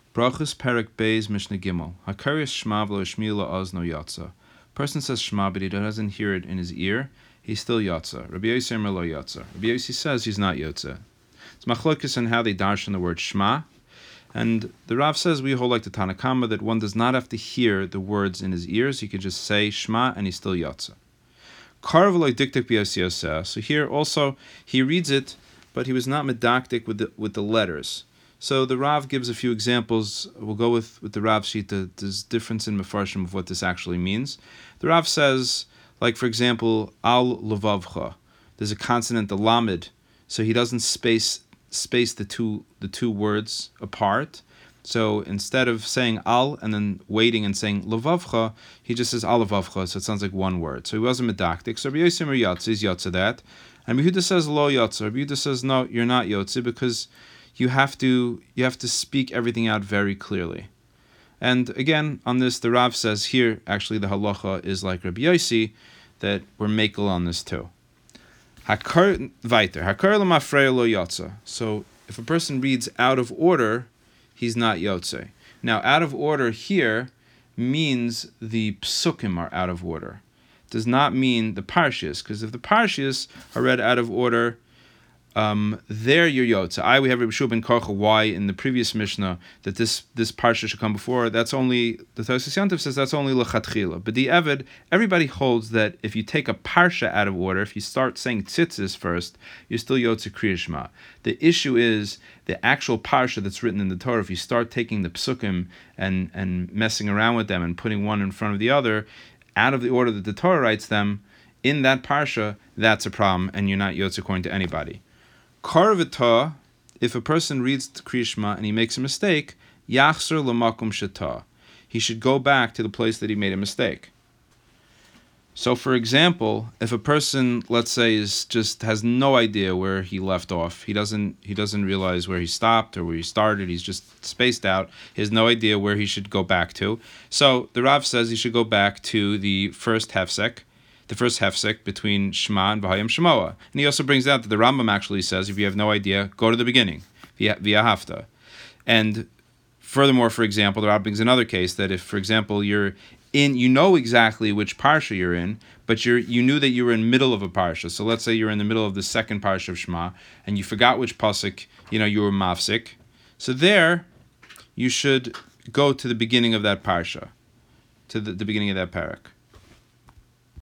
Brachos Perek Beis Mishnah Gimel. Hakarius Shema v'lo Shmi'la Ozno Yatsa. Person says Shema, but he doesn't hear it in his ear. He's still Yatsa. Rabbi Yossi Omer lo Yatsa. Rabbi Yossi says he's not Yotze. It's machlokes on how they darshan the word Shema. And the Rav says we hold like the Tanna Kama that one does not have to hear the words in his ears. He can just say Shema and he's still Yatsa. Kar v'lo diktik b'yosiyoseh. So here also he reads it, but he was not medaktik with the letters. So the Rav gives a few examples. We'll go with the Rav sheet. There's difference in Mefarshim of what this actually means. The Rav says, like for example, al levavcha. There's a consonant, the lamed, so he doesn't space the two words apart. So instead of saying al and then waiting and saying levavcha, he just says al levavcha. So it sounds like one word. So he wasn't medaktik. So Rabbi Yossi Omer Yotze, he's Yotze that. And Yehuda says lo Yotze. Rabbi Yehuda says no, you're not Yotze because you have to speak everything out very clearly. And again, on this, the Rav says here, actually the halacha is like Rabbi Yossi, that we're makel on this too. Hakar weiter. Hakar l'mafreya lo yotze. So if a person reads out of order, he's not yotze. Now, out of order here means the psukim are out of order. It does not mean the parshas, because if the parshas are read out of order, there you're yotze. We have Rabbi Shua ben Karcha, why in the previous Mishnah that this parsha should come before. That's only, the Tosfos Yantiv says that's only lechatchila. But the Eved, everybody holds that if you take a parsha out of order, if you start saying tzitzis first, you're still yotze Kriya Shema. The issue is the actual parsha that's written in the Torah. If you start taking the psukim and messing around with them and putting one in front of the other, out of the order that the Torah writes them, in that parsha, that's a problem, and you're not yotze according to anybody. Karvita, if a person reads Kriya Shema and he makes a mistake, yachzer l'makom sheta. He should go back to the place that he made a mistake. So, for example, if a person, let's say, has no idea where he left off, he doesn't realize where he stopped or where he started, he's just spaced out, he has no idea where he should go back to. So the Rav says he should go back to the first hefsek between Shema and V'hayim Shemoah. And he also brings out that the Rambam actually says, if you have no idea, go to the beginning, via hafta. And furthermore, for example, the Rambam brings another case that if, for example, you know exactly which parsha you're in, but you knew that you were in the middle of a parsha. So let's say you're in the middle of the second parsha of Shema, and you forgot which pasuk, you were mafsik. So there, you should go to the beginning of that parsha, to the beginning of that parak.